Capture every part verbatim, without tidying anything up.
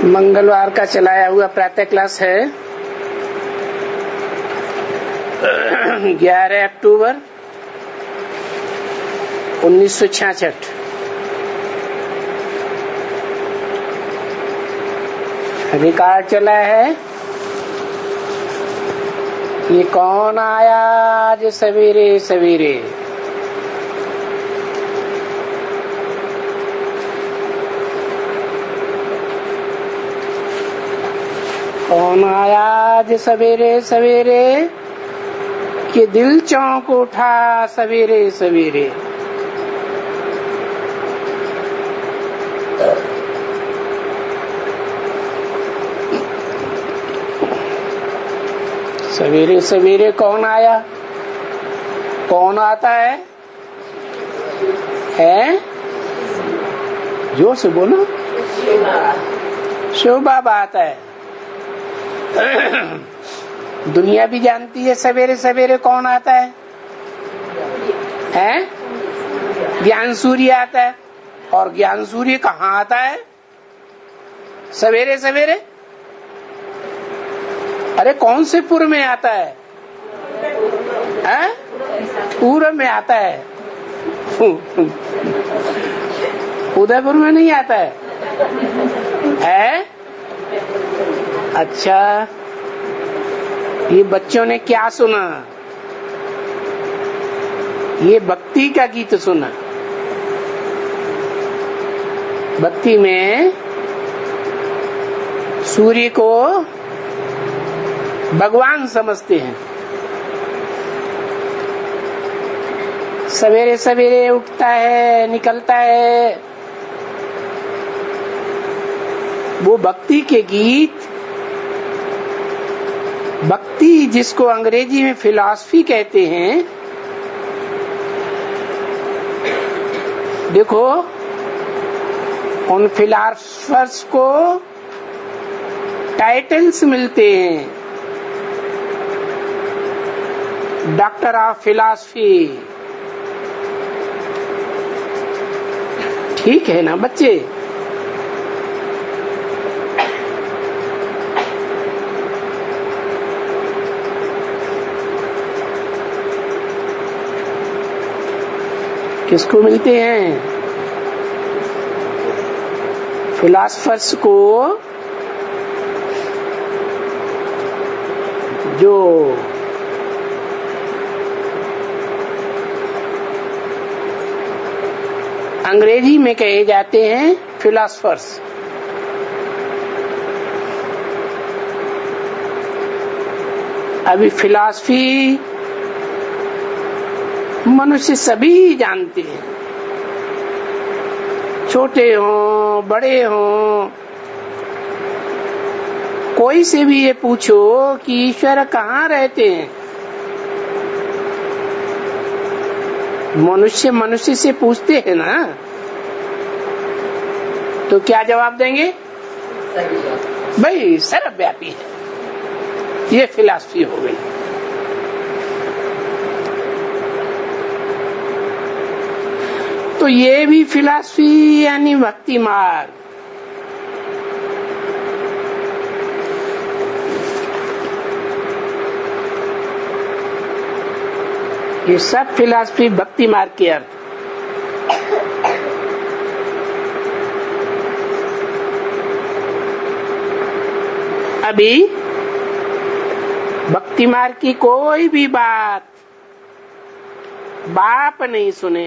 मंगलवार का चलाया हुआ प्रातः क्लास है ग्यारह अक्टूबर उन्नीस सौ छियासठ। रिकॉर्ड चला है। ये कौन आया आज सवेरे सवेरे? कौन आया आज सवेरे सवेरे कि दिल चौंक उठा सवेरे सवेरे? सवेरे सवेरे कौन आया? कौन आता है? है? जोर से बोलो। शिव बाबा आता है। दुनिया भी जानती है सवेरे सवेरे कौन आता है? हैं? ज्ञान सूर्य आता है। और ज्ञान सूर्य कहाँ आता है सवेरे सवेरे? अरे कौन से पूर्व में आता है? हैं? पूर्व में आता है। उदयपुर में नहीं आता है? है? अच्छा, ये बच्चों ने क्या सुना? ये भक्ति का गीत सुना। भक्ति में सूर्य को भगवान समझते हैं। सवेरे सवेरे उठता है, निकलता है। वो भक्ति के गीत, भक्ति जिसको अंग्रेजी में फिलॉसफी कहते हैं। देखो, उन फिलॉसफर्स को टाइटल्स मिलते हैं, डॉक्टर ऑफ फिलॉसफी। ठीक है ना बच्चे? किसको मिलते हैं? फिलॉसफर्स को, जो अंग्रेजी में कहे जाते हैं फिलॉसफर्स। अभी फिलॉसफी मनुष्य सभी जानते हैं, छोटे हों बड़े हों। कोई से भी ये पूछो कि ईश्वर कहाँ रहते हैं, मनुष्य मनुष्य से पूछते हैं ना, तो क्या जवाब देंगे? भाई सर्वव्यापी है। ये फिलॉसफी हो गई। तो ये भी फिलॉसफी यानी भक्ति मार्ग। ये सब फिलॉसफी भक्ति मार्ग के अर्थ। अभी भक्ति मार्ग की कोई भी बात बाप नहीं सुने,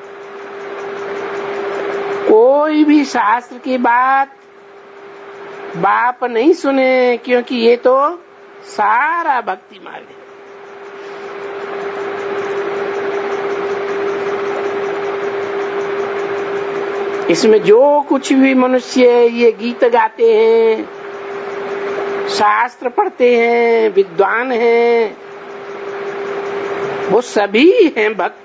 कोई भी शास्त्र की बात बाप नहीं सुने, क्योंकि ये तो सारा भक्ति मार्ग है। इसमें जो कुछ भी मनुष्य ये गीत गाते हैं, शास्त्र पढ़ते हैं, विद्वान हैं, वो सभी हैं भक्त।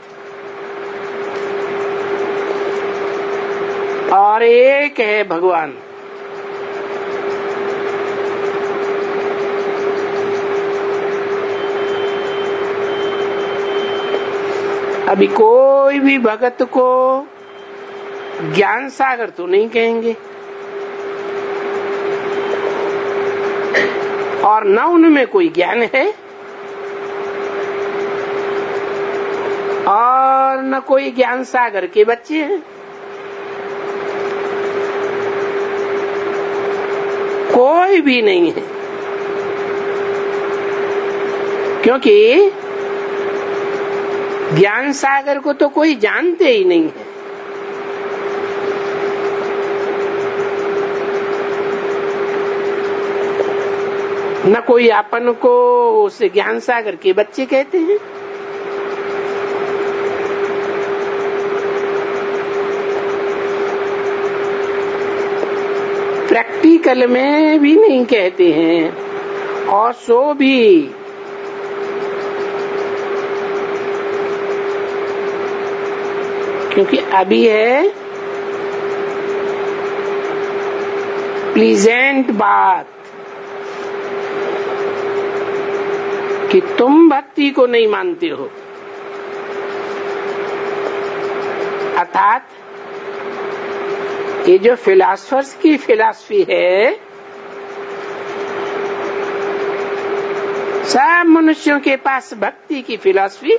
और एक है भगवान। अभी कोई भी भगत को ज्ञान सागर तो नहीं कहेंगे, और न उनमें कोई ज्ञान है और न कोई ज्ञान सागर के बच्चे हैं। कोई भी नहीं है, क्योंकि ज्ञान सागर को तो कोई जानते ही नहीं है। न कोई अपन को उसे ज्ञान सागर के बच्चे कहते हैं, प्रैक्टिकल में भी नहीं कहते हैं, और सो भी क्योंकि अभी है प्लीजेंट बात कि तुम भक्ति को नहीं मानते हो, अर्थात ये जो फिलॉसफर्स की फिलॉसफी है, सब मनुष्यों के पास भक्ति की फिलॉसफी।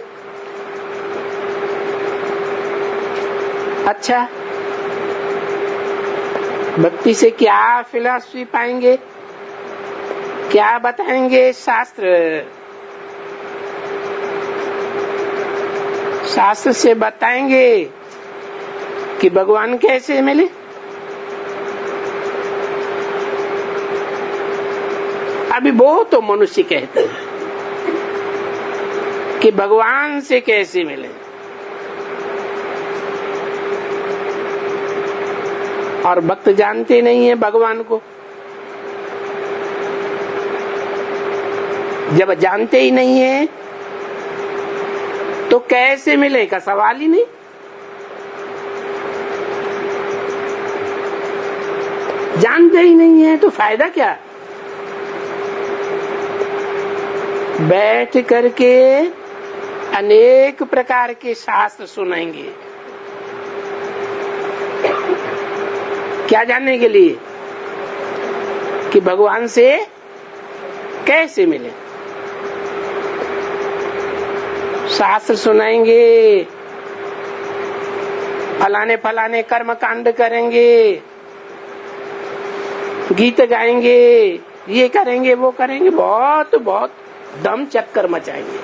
अच्छा, भक्ति से क्या फिलॉसफी पाएंगे, क्या बताएंगे शास्त्र? शास्त्र से बताएंगे कि भगवान कैसे मिले। अभी वो तो मनुष्य कहते हैं कि भगवान से कैसे मिले, और भक्त जानते नहीं है भगवान को। जब जानते ही नहीं है तो कैसे मिले का सवाल ही नहीं। जानते ही नहीं है तो फायदा क्या? बैठ करके अनेक प्रकार के शास्त्र सुनाएंगे, क्या जानने के लिए? कि भगवान से कैसे मिले। शास्त्र सुनाएंगे, फलाने फलाने कर्म कांड करेंगे, गीत गाएंगे, ये करेंगे वो करेंगे, बहुत बहुत दम चक्कर मचाएंगे।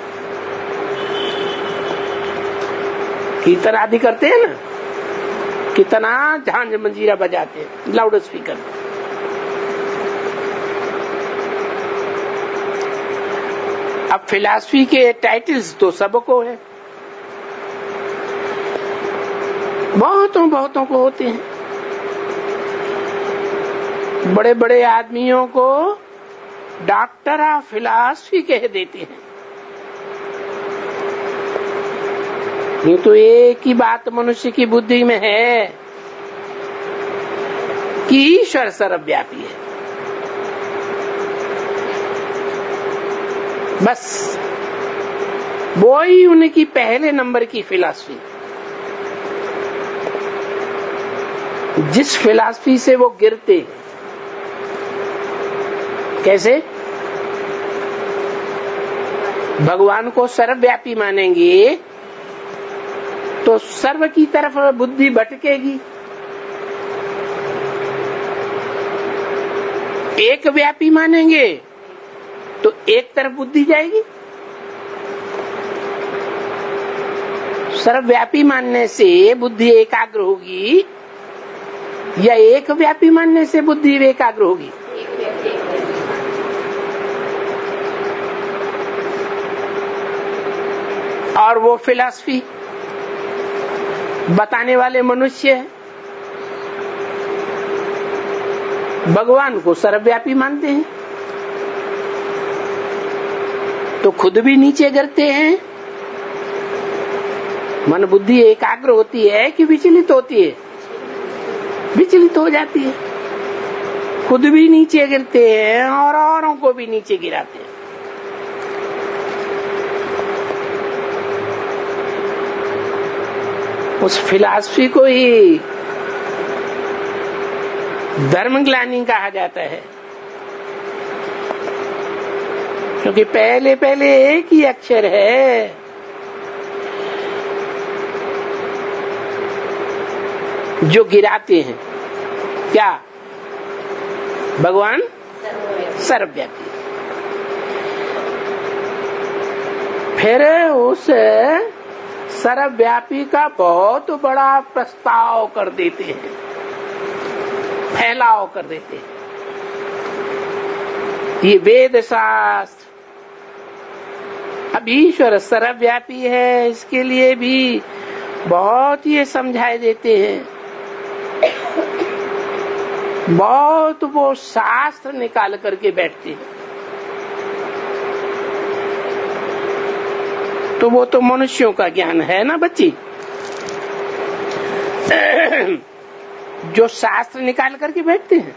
कीर्तन आदि करते हैं ना, कितना झांझ मंजीरा बजाते हैं लाउड स्पीकर। अब फिलॉसफी के टाइटल्स तो सबको है, बहुतों बहुतों को होते हैं। बड़े बड़े आदमियों को डॉक्टर ऑफ फिलॉसफी कह देते हैं। ये तो एक ही बात मनुष्य की बुद्धि में है कि ईश्वर सर्वव्यापी है, बस वो ही उनकी पहले नंबर की फिलॉसफी। जिस फिलॉसफी से वो गिरते हैं, कैसे? भगवान को सर्वव्यापी मानेंगे तो सर्व की तरफ बुद्धि भटकेगी, एक व्यापी मानेंगे तो एक तरफ बुद्धि जाएगी। सर्वव्यापी मानने से बुद्धि एकाग्र होगी या एक व्यापी मानने से बुद्धि एकाग्र होगी? और वो फिलॉसफी बताने वाले मनुष्य भगवान को सर्वव्यापी मानते हैं, तो खुद भी नीचे गिरते हैं। मन बुद्धि एकाग्र होती है कि विचलित होती है? विचलित हो जाती है। खुद भी नीचे गिरते हैं और औरों को भी नीचे गिराते हैं। उस फिलॉसफी को ही धर्म ग्लानि कहा जाता है। क्योंकि पहले पहले एक ही अक्षर है। जो गिराते हैं क्या? भगवान सर्वव्यापी। फिर उस सर्वव्यापी का बहुत बड़ा प्रस्ताव कर देते हैं, फैलाव कर देते हैं। ये वेद शास्त्र अब ईश्वर सर्वव्यापी है, इसके लिए भी बहुत ये समझाए देते हैं। बहुत वो शास्त्र निकाल करके बैठते हैं। तो वो तो मनुष्यों का ज्ञान है ना बच्ची, जो शास्त्र निकाल करके बैठते हैं।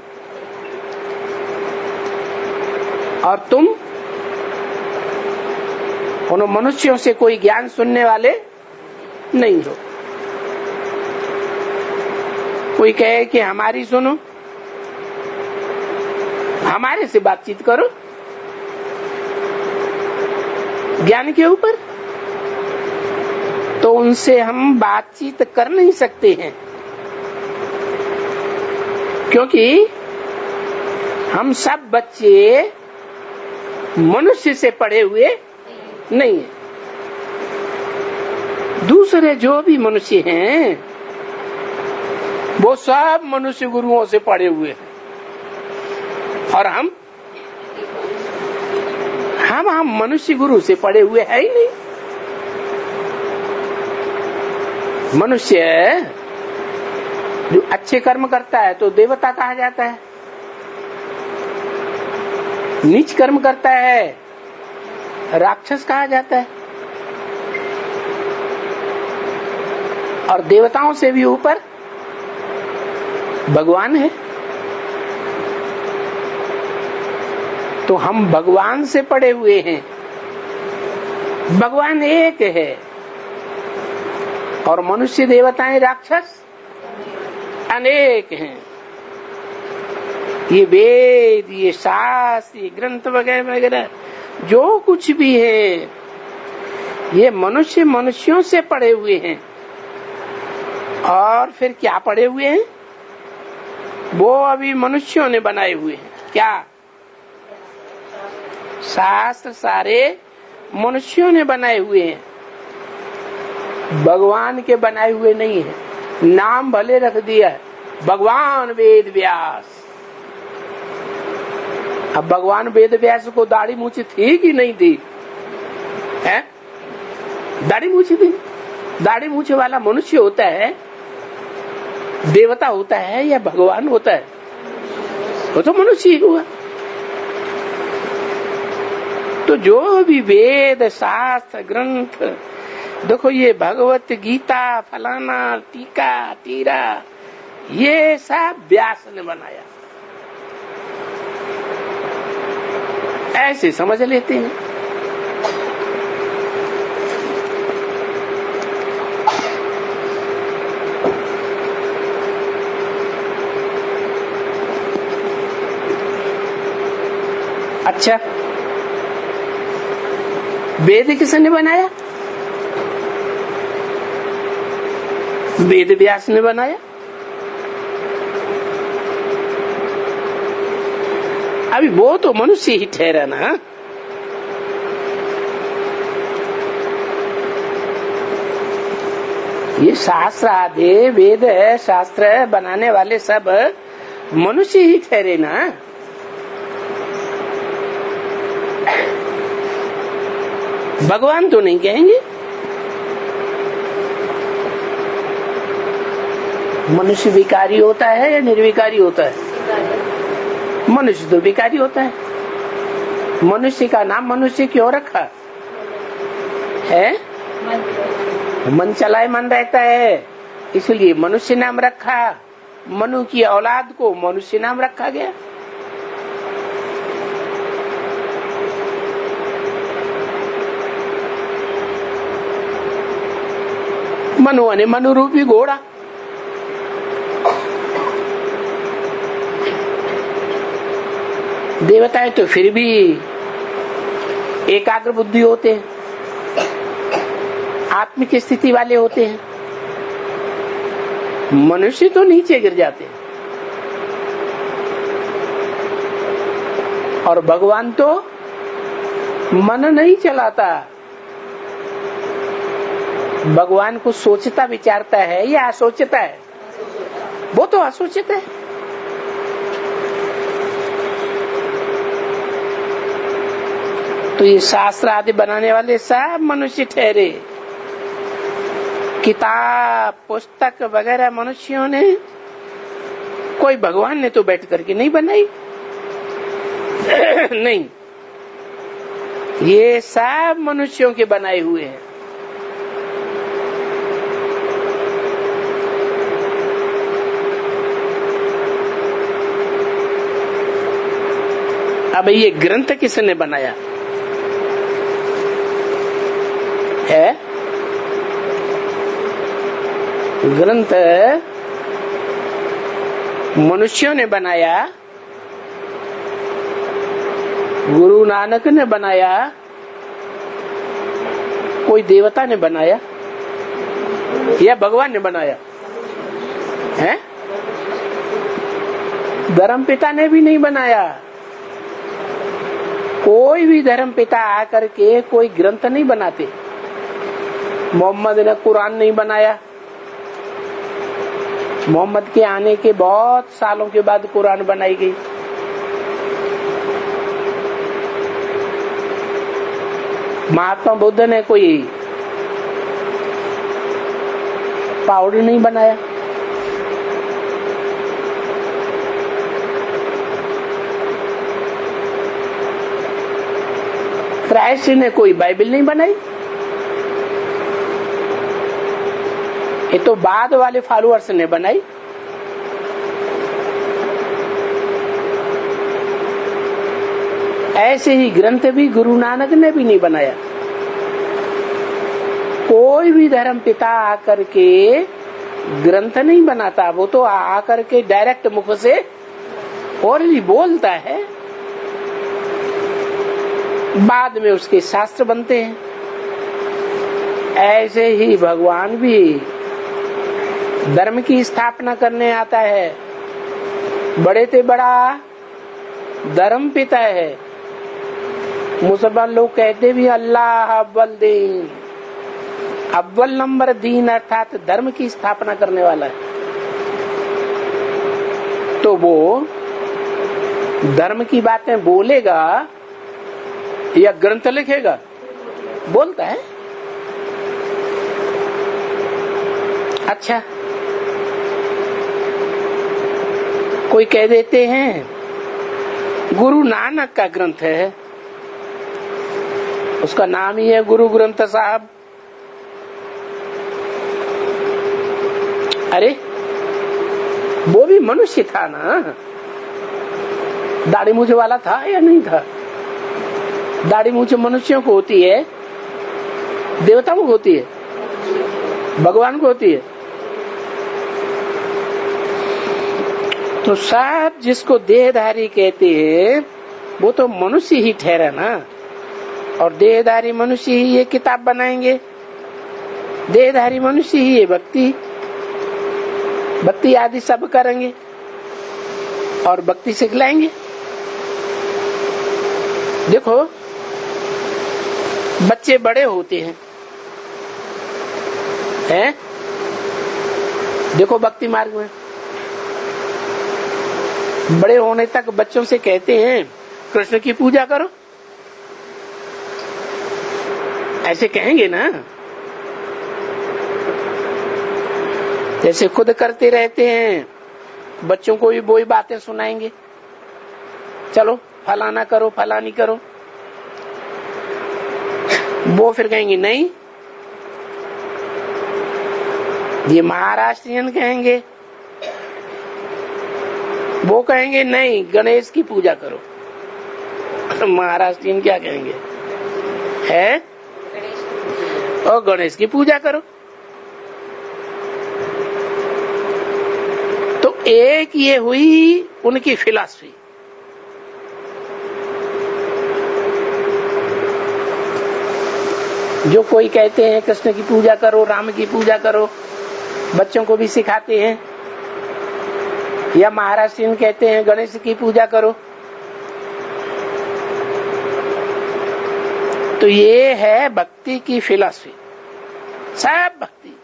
और तुम उन मनुष्यों से कोई ज्ञान सुनने वाले नहीं हो। कोई कहे कि हमारी सुनो, हमारे से बातचीत करो ज्ञान के ऊपर, तो उनसे हम बातचीत कर नहीं सकते हैं, क्योंकि हम सब बच्चे मनुष्य से पढ़े हुए नहीं है। दूसरे जो भी मनुष्य हैं वो सब मनुष्य गुरुओं से पढ़े हुए हैं, और हम हम हम मनुष्य गुरु से पढ़े हुए है ही नहीं। मनुष्य जो अच्छे कर्म करता है तो देवता कहा जाता है, नीच कर्म करता है राक्षस कहा जाता है, और देवताओं से भी ऊपर भगवान है। तो हम भगवान से पड़े हुए हैं। भगवान एक है और मनुष्य देवताएं राक्षस अनेक हैं। ये वेद, ये शास्त्र, ये ग्रंथ वगैरह वगैरह जो कुछ भी है, ये मनुष्य मनुष्यों से पड़े हुए हैं। और फिर क्या पड़े हुए हैं? वो अभी मनुष्यों ने बनाए हुए हैं। क्या? शास्त्र सारे मनुष्यों ने बनाए हुए हैं, भगवान के बनाए हुए नहीं है। नाम भले रख दिया भगवान वेद व्यास। अब भगवान वेद व्यास को दाढ़ी मूछ थी कि नहीं थी? है दाढ़ी मूछ थी। दाढ़ी मूछ वाला मनुष्य होता है, देवता होता है या भगवान होता है? वो तो मनुष्य ही हुआ। तो जो भी वेद शास्त्र ग्रंथ, देखो ये भगवत गीता फलाना टीका तीरा, ये सब व्यास ने बनाया, ऐसे समझ लेते हैं। अच्छा, वेद किसने बनाया? वेद व्यास ने बनाया। अभी वो तो मनुष्य ही ठहरा ना। ये शास्त्र आदि वेद शास्त्र बनाने वाले सब मनुष्य ही ठहरे ना। भगवान तो नहीं कहेंगे। मनुष्य विकारी होता है या निर्विकारी होता है? मनुष्य तो विकारी होता है। मनुष्य का नाम मनुष्य क्यों रखा है? मन चलाए मन रहता है, इसलिए मनुष्य नाम रखा। मनु की औलाद को मनुष्य नाम रखा गया। मनु ने मनु रूपी घोड़ा। देवताएं तो फिर भी एकाग्र बुद्धि होते हैं, आत्मिक स्थिति वाले होते हैं। मनुष्य तो नीचे गिर जाते हैं और भगवान तो मन नहीं चलाता, भगवान को सोचता विचारता है या असोचता है? वो तो असोचित है। तो ये शास्त्र आदि बनाने वाले सब मनुष्य ठहरे। किताब पुस्तक वगैरह मनुष्यों ने, कोई भगवान ने तो बैठ करके नहीं बनाई। नहीं, ये सब मनुष्यों के बनाए हुए हैं। अब ये ग्रंथ किसने बनाया है? ग्रंथ मनुष्यों ने बनाया, गुरु नानक ने बनाया, कोई देवता ने बनाया या भगवान ने बनाया है? धर्म पिता ने भी नहीं बनाया। कोई भी धर्म पिता आकर के कोई ग्रंथ नहीं बनाते। मोहम्मद ने कुरान नहीं बनाया। मोहम्मद के आने के बहुत सालों के बाद कुरान बनाई गई। महात्मा बुद्ध ने कोई पाउडर नहीं बनाया। क्राइस्ट ने कोई बाइबल नहीं बनाई। ये तो बाद वाले फॉलोअर्स ने बनाई। ऐसे ही ग्रंथ भी गुरु नानक ने भी नहीं बनाया। कोई भी धर्म पिता आकर के ग्रंथ नहीं बनाता, वो तो आकर के डायरेक्ट मुख से और भी बोलता है, बाद में उसके शास्त्र बनते हैं। ऐसे ही भगवान भी धर्म की स्थापना करने आता है। बड़े से बड़ा धर्म पिता है। मुसलमान लोग कहते भी अल्लाह अव्वल दीन, अव्वल नंबर दीन अर्थात धर्म की स्थापना करने वाला है। तो वो धर्म की बातें बोलेगा या ग्रंथ लिखेगा? बोलता है। अच्छा, कोई कह देते हैं गुरु नानक का ग्रंथ है, उसका नाम ही है गुरु ग्रंथ साहब। अरे वो भी मनुष्य था ना, दाढ़ी मूछ वाला था या नहीं था? दाढ़ी मूछ मनुष्यों को होती है, देवताओं को होती है, भगवान को होती है। तो सब जिसको देहधारी कहते हैं वो तो मनुष्य ही ठहरा ना। और देहधारी मनुष्य ही ये किताब बनाएंगे, देहधारी मनुष्य ही ये भक्ति भक्ति आदि सब करेंगे और भक्ति सिखलाएंगे। देखो बच्चे बड़े होते हैं, हैं? देखो भक्ति मार्ग में बड़े होने तक बच्चों से कहते हैं कृष्ण की पूजा करो, ऐसे कहेंगे ना। जैसे खुद करते रहते हैं, बच्चों को भी वही बातें सुनाएंगे, चलो फलाना करो फलानी करो। वो फिर कहेंगे नहीं, ये महाराष्ट्रियन कहेंगे, वो कहेंगे नहीं गणेश की पूजा करो। महाराष्ट्रियन क्या कहेंगे? है और गणेश की पूजा करो। तो एक ये हुई उनकी फिलॉसफी। जो कोई कहते हैं कृष्ण की पूजा करो, राम की पूजा करो, बच्चों को भी सिखाते हैं, या महाराष्ट्रियन कहते हैं गणेश की पूजा करो। तो ये है भक्ति की फिलॉसफी, सब भक्ति।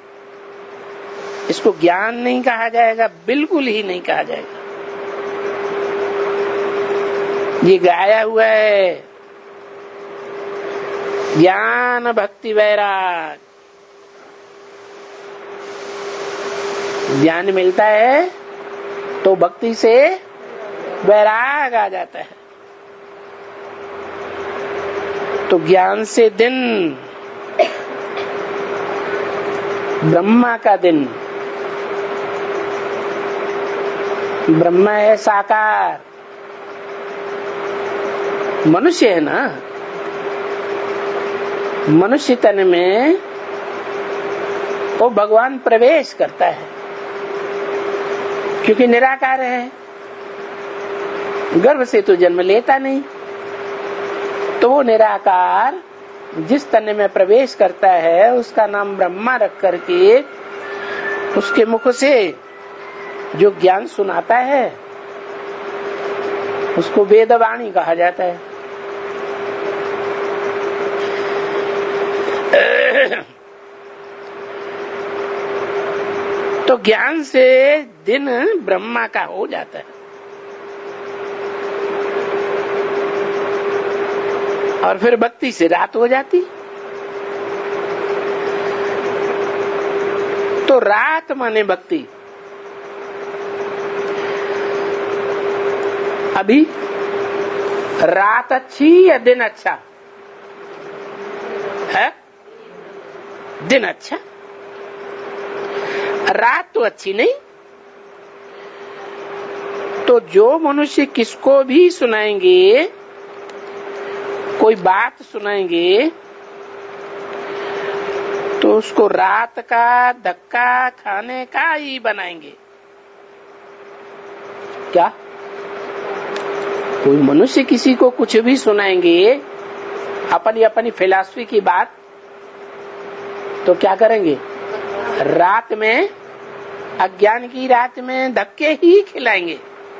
इसको ज्ञान नहीं कहा जाएगा, बिल्कुल ही नहीं कहा जाएगा। ये गाया हुआ है, ज्ञान भक्ति वैराग। ज्ञान मिलता है तो भक्ति से वैराग आ जाता है। तो ज्ञान से दिन, ब्रह्मा का दिन, ब्रह्मा है साकार, मनुष्य है ना, मनुष्य तन में वो भगवान प्रवेश करता है, क्योंकि निराकार है, गर्भ से तो जन्म लेता नहीं। तो वो निराकार जिस तन में प्रवेश करता है उसका नाम ब्रह्मा रख करके उसके मुख से जो ज्ञान सुनाता है उसको वेदवाणी कहा जाता है। तो ज्ञान से दिन ब्रह्मा का हो जाता है और फिर भक्ति से रात हो जाती। तो रात माने भक्ति। अभी रात अच्छी या दिन अच्छा है? दिन अच्छा, रात तो अच्छी नहीं। तो जो मनुष्य किसको भी सुनाएंगे, कोई बात सुनाएंगे, तो उसको रात का धक्का खाने का ही बनाएंगे। क्या? कोई मनुष्य किसी को कुछ भी सुनाएंगे, अपनी अपनी फिलॉसफी की बात, तो क्या करेंगे? रात में, अज्ञान की रात में धक्के ही खिलाएंगे।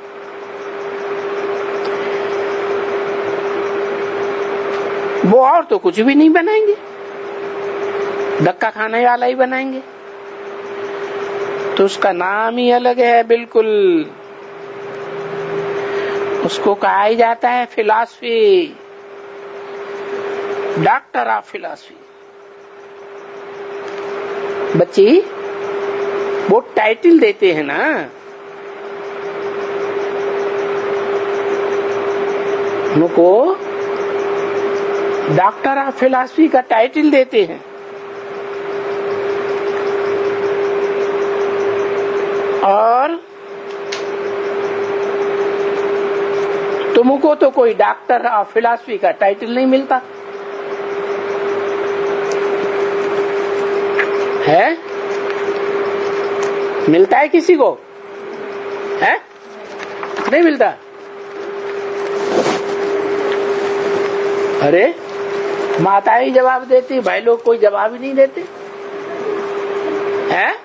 वो और तो कुछ भी नहीं बनाएंगे, धक्का खाने वाला ही बनाएंगे। तो उसका नाम ही अलग है बिल्कुल। उसको कहा ही जाता है फिलॉसफी, डॉक्टर ऑफ फिलॉसफी। बच्ची वो टाइटल देते हैं ना, उनको डॉक्टर ऑफ फिलॉसफी का टाइटल देते हैं। और तुमको तो कोई डॉक्टर ऑफ फिलॉसफी का टाइटल नहीं मिलता है? मिलता है किसी को? है? नहीं मिलता। अरे माता ही जवाब देती, भाई लोग कोई जवाब ही नहीं देते हैं।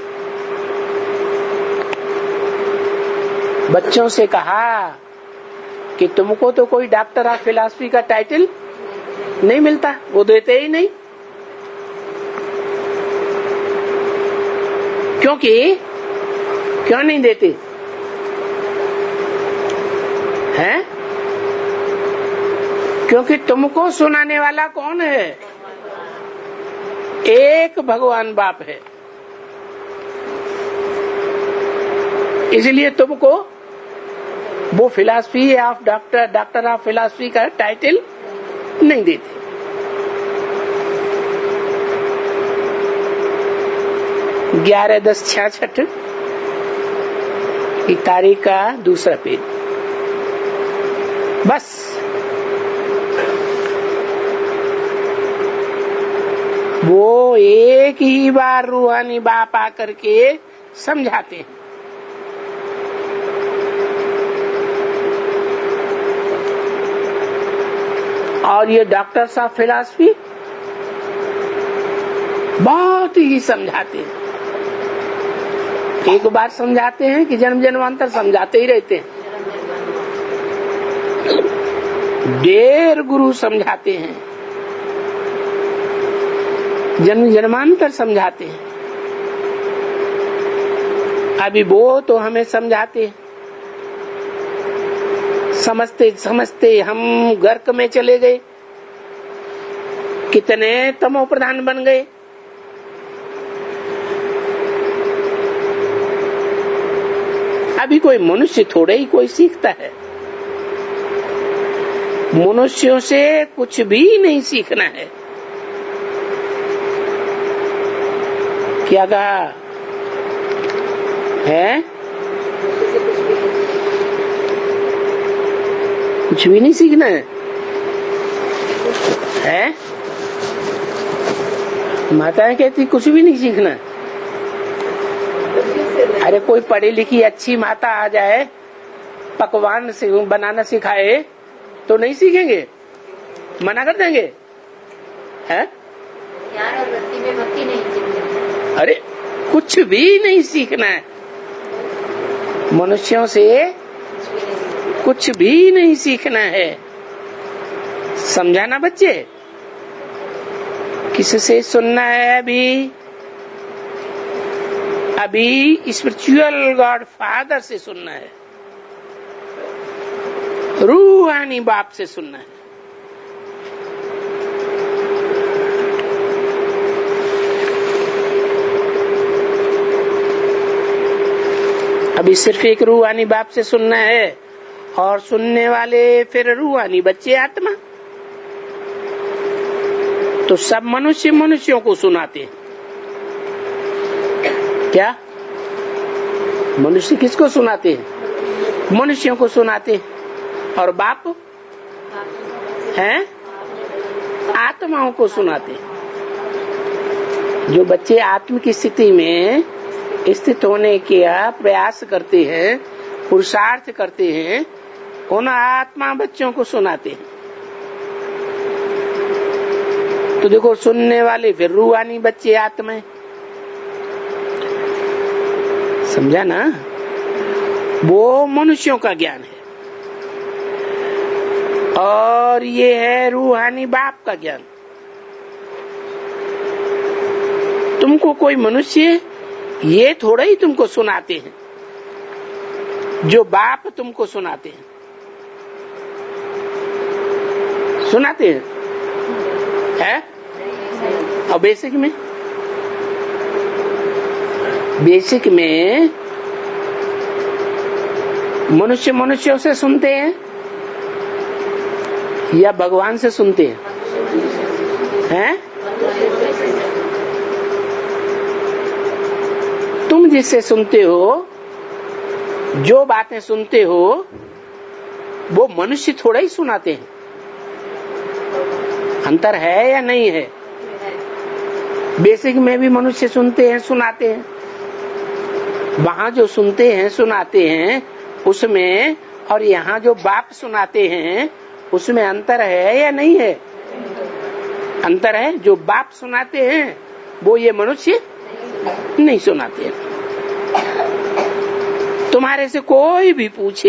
बच्चों से कहा कि तुमको तो कोई डॉक्टर ऑफ फिलॉसफी का टाइटल नहीं मिलता, वो देते ही नहीं। क्योंकि क्यों नहीं देते हैं? क्योंकि तुमको सुनाने वाला कौन है? एक भगवान बाप है। इसलिए तुमको वो philosophy of doctor doctor of philosophy का टाइटल नहीं देते। ग्यारह दस छियासठ की तारीख का दूसरा पेज। बस वो एक ही बार रूहानी बाप आकर के समझाते हैं। और ये डॉक्टर्स ऑफ फिलॉसफी बहुत ही समझाते हैं। एक बार समझाते हैं कि जन्म जन्मांतर समझाते ही रहते हैं। ढेर गुरु समझाते हैं, जन्म जन्मांतर समझाते हैं। अभी वो तो हमें समझाते हैं, समझते समझते हम गर्क में चले गए, कितने तमो प्रधान बन गए। अभी कोई मनुष्य थोड़े ही कोई सीखता है, मनुष्यों से कुछ भी नहीं सीखना है। क्या कहा है? कुछ भी नहीं सीखना है, है? माताएं कहती कुछ भी नहीं सीखना है। अरे कोई पढ़ी लिखी अच्छी माता आ जाए, पकवान बनाना सिखाए तो नहीं सीखेंगे, मना कर देंगे, है? ज्ञान और भक्ति में भक्ति नहीं सीखना। अरे कुछ भी नहीं सीखना है, मनुष्यों से कुछ भी नहीं सीखना है। समझाना बच्चे, किससे सुनना है? अभी अभी स्पिरिचुअल गॉड फादर से सुनना है, रूहानी बाप से सुनना है। अभी सिर्फ एक रूहानी बाप से सुनना है, और सुनने वाले फिर रूहानी बच्चे आत्मा। तो सब मनुष्य मनुष्यों को सुनाते हैं। क्या मनुष्य किसको सुनाते हैं? मनुष्यों को सुनाते हैं। और बाप हैं आत्माओं को सुनाते हैं। जो बच्चे आत्म की स्थिति में स्थित होने का प्रयास करते हैं, पुरुषार्थ करते हैं, उन आत्मा बच्चों को सुनाते हैं। तो देखो, सुनने वाले फिर रूहानी बच्चे आत्मा है। समझा ना? वो मनुष्यों का ज्ञान है, और ये है रूहानी बाप का ज्ञान। तुमको कोई मनुष्य ये थोड़ा ही तुमको सुनाते हैं जो बाप तुमको सुनाते हैं। सुनाते हैं, है? और बेसिक में बेसिक में मनुष्य मनुष्यों से सुनते हैं या भगवान से सुनते हैं? हैं? तुम जिससे सुनते हो, जो बातें सुनते हो, वो मनुष्य थोड़ा ही सुनाते हैं। अंतर है या नहीं है? बेसिक में भी मनुष्य सुनते हैं, सुनाते हैं। वहां जो सुनते हैं, सुनाते हैं, उसमें और यहाँ जो बाप सुनाते हैं, उसमें अंतर है या नहीं है? अंतर है। जो बाप सुनाते हैं वो ये मनुष्य नहीं सुनाते हैं। तुम्हारे से कोई भी पूछे,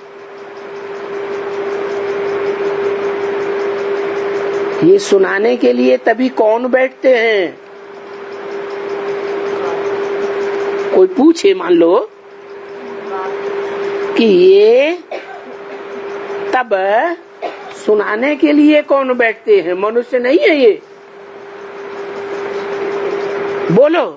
ये सुनाने के लिए तभी कौन बैठते हैं? कोई पूछे, मान लो कि ये तब सुनाने के लिए कौन बैठते हैं? मनुष्य नहीं है ये। बोलो,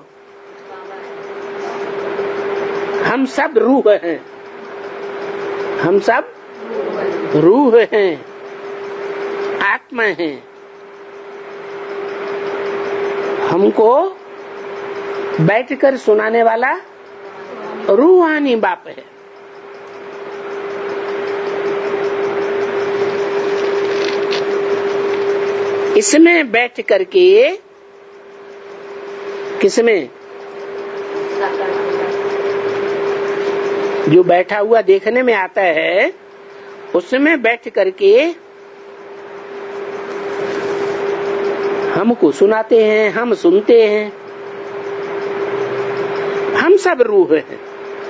हम सब रूह हैं, हम सब रूह हैं, आत्मा हैं। हमको बैठकर सुनाने वाला रूहानी बाप है। इसमें बैठ करके, किसमें? जो बैठा हुआ देखने में आता है, उसमें बैठ करके हमको सुनाते हैं, हम सुनते हैं, हम सब रूह हैं।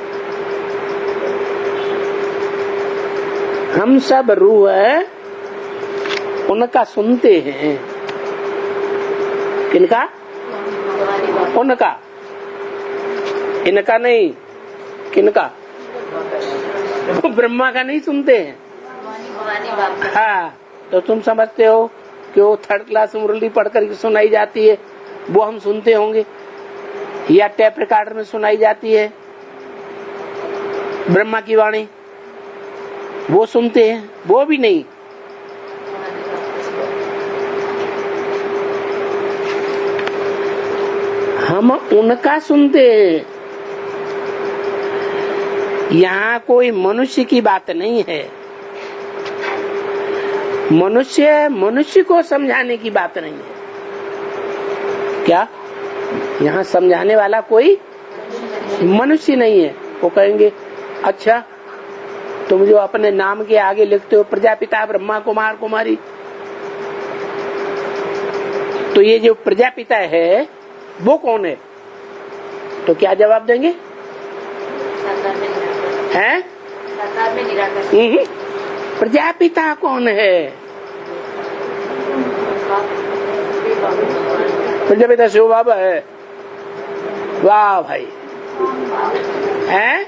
हम सब रूह है, उनका सुनते हैं। किनका? उनका, इनका नहीं। किनका? ब्रह्मा का नहीं सुनते हैं। हाँ, तो तुम समझते हो कि वो थर्ड क्लास मुरली पढ़कर सुनाई जाती है, वो हम सुनते होंगे, या टेप रिकॉर्डर में सुनाई जाती है ब्रह्मा की वाणी, वो सुनते हैं? वो भी नहीं। हम उनका सुनते हैं। यहाँ कोई मनुष्य की बात नहीं है। मनुष्य मनुष्य को समझाने की बात नहीं है। क्या यहाँ समझाने वाला कोई मनुष्य नहीं है? वो कहेंगे अच्छा तुम जो अपने नाम के आगे लिखते हो प्रजापिता ब्रह्मा कुमार कुमारी, तो ये जो प्रजापिता है वो कौन है? तो क्या जवाब देंगे? हैं? प्रजापिता कौन है? प्रजापिता शिव बाबा है। वाह भाई, हैं?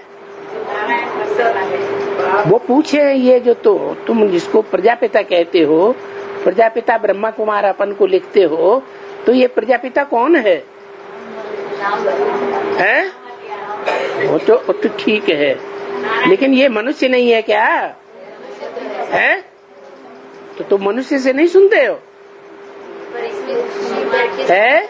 वो पूछे ये जो तो तुम जिसको प्रजापिता कहते हो, प्रजापिता ब्रह्मा कुमार अपन को लिखते हो, तो ये प्रजापिता कौन है? हैं? वो तो वो तो ठीक है, लेकिन ये मनुष्य नहीं है क्या? है? तो तुम मनुष्य से नहीं सुनते हो? है?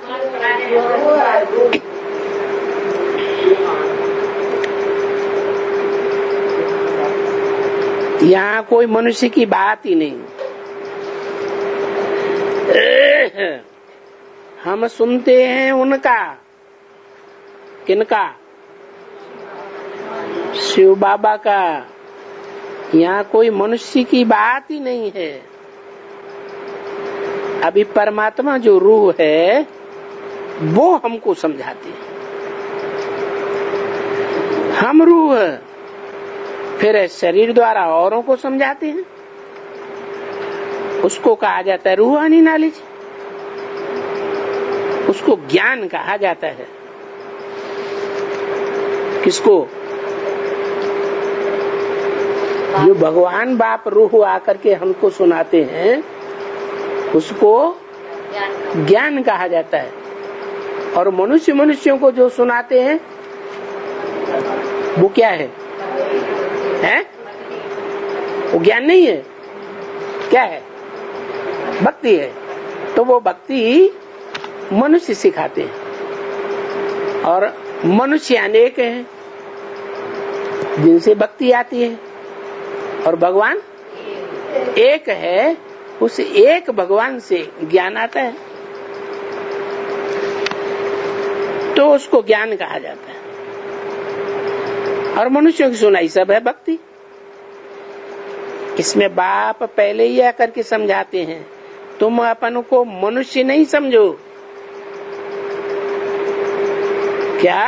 यहाँ कोई मनुष्य की बात ही नहीं। हम सुनते हैं उनका। किनका? शिव बाबा का। यहाँ कोई मनुष्य की बात ही नहीं है। अभी परमात्मा जो रूह है वो हमको समझाती है। हम रूह फिर शरीर द्वारा औरों को समझाते हैं, उसको कहा जाता है रूहानी नॉलेज, उसको ज्ञान कहा जाता है। किसको? जो भगवान बाप रूह आकर के हमको सुनाते हैं उसको ज्ञान कहा जाता है। और मनुष्य मनुष्यों को जो सुनाते हैं वो क्या है? हैं? वो ज्ञान नहीं है, क्या है? भक्ति है। तो वो भक्ति मनुष्य सिखाते हैं, और मनुष्य अनेक हैं जिनसे भक्ति आती है, और भगवान एक है, उस एक भगवान से ज्ञान आता है, तो उसको ज्ञान कहा जाता है। और मनुष्यों की सुनाई सब है भक्ति। इसमें बाप पहले ही आकर के समझाते हैं, तुम अपन को मनुष्य नहीं समझो। क्या?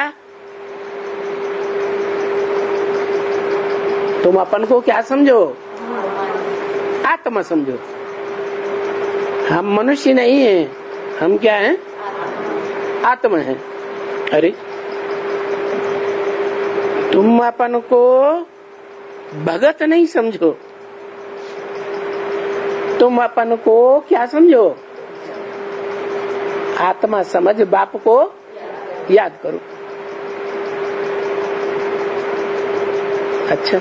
तुम अपन को क्या समझो? आत्मा समझो। हम मनुष्य नहीं हैं, हम क्या हैं? आत्मा हैं। अरे तुम अपन को भगत नहीं समझो, तुम अपन को क्या समझो? आत्मा समझ बाप को याद करो। अच्छा,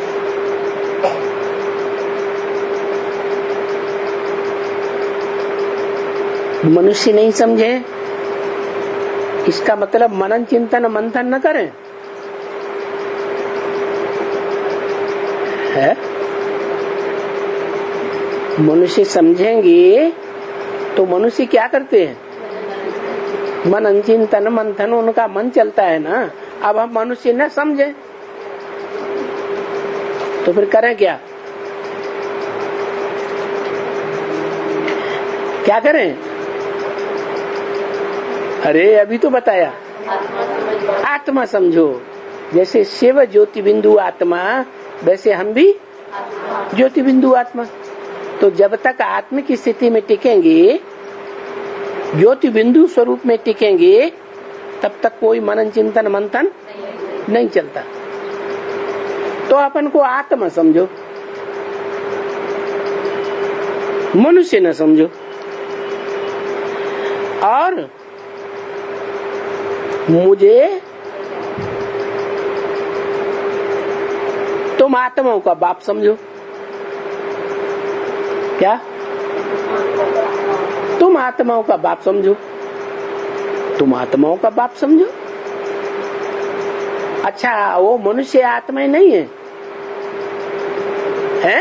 मनुष्य नहीं समझे इसका मतलब मनन चिंतन मंथन न करें है। मनुष्य समझेंगे तो मनुष्य क्या करते हैं? मनन चिंतन मंथन, उनका मन चलता है ना। अब हम मनुष्य न समझे तो फिर करें क्या? क्या करें? अरे अभी तो बताया, आत्मा समझो। जैसे शिव ज्योति बिंदु आत्मा, वैसे हम भी ज्योति बिंदु आत्मा। तो जब तक आत्म की स्थिति में टिकेंगे, ज्योति बिंदु स्वरूप में टिकेंगे, तब तक कोई मनन चिंतन मंथन नहीं चलता। तो अपन को आत्मा समझो, मनुष्य न समझो। और मुझे तुम आत्माओं का बाप समझो। क्या? तुम आत्माओं का बाप समझो, तुम आत्माओं का बाप समझो। अच्छा, वो मनुष्य आत्माएं नहीं है, हैं?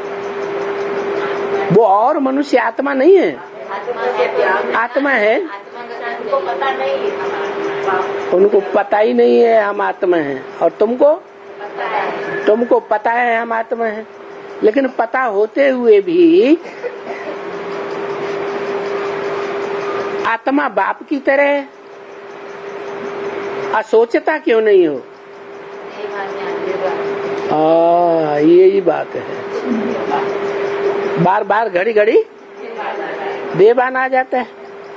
वो और मनुष्य आत्मा नहीं है, आत्मा है। उनको पता नहीं है, उनको पता ही नहीं है हम आत्मा हैं। और तुमको पता है, तुमको पता है हम आत्मा हैं। लेकिन पता होते हुए भी आत्मा बाप की तरह असोचता क्यों नहीं हो? आ, यही बात है। बार बार घड़ी घड़ी बेबान आ जाता है।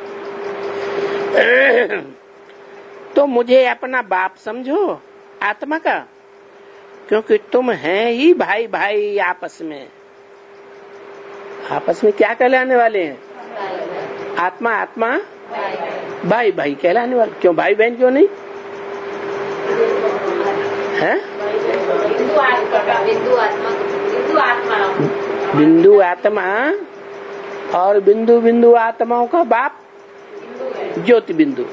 तो मुझे अपना बाप समझो आत्मा का, क्योंकि तुम हैं ही भाई भाई आपस में। आपस में क्या कहलाने वाले हैं? आत्मा आत्मा भाई भाई कहलाने वाले। क्यों भाई बहन क्यों नहीं है? बिंदु आत्मा, बिंदु आत्मा, बिंदु आत्मा, बिंदु आत्मा और बिंदु बिंदु आत्माओं का बाप ज्योति बिंदु।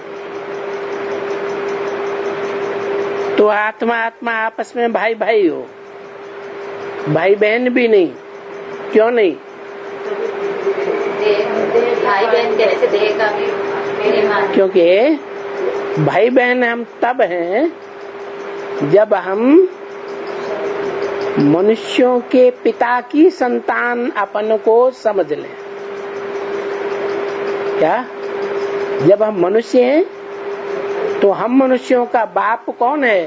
तो आत्मा आत्मा आपस में भाई भाई हो, भाई बहन भी नहीं। क्यों नहीं? भाई बहन कैसे देह का भी मेरे मान। क्योंकि भाई बहन हम तब हैं जब हम मनुष्यों के पिता की संतान अपन को समझ लें। क्या? जब हम मनुष्य हैं तो हम मनुष्यों का बाप कौन है?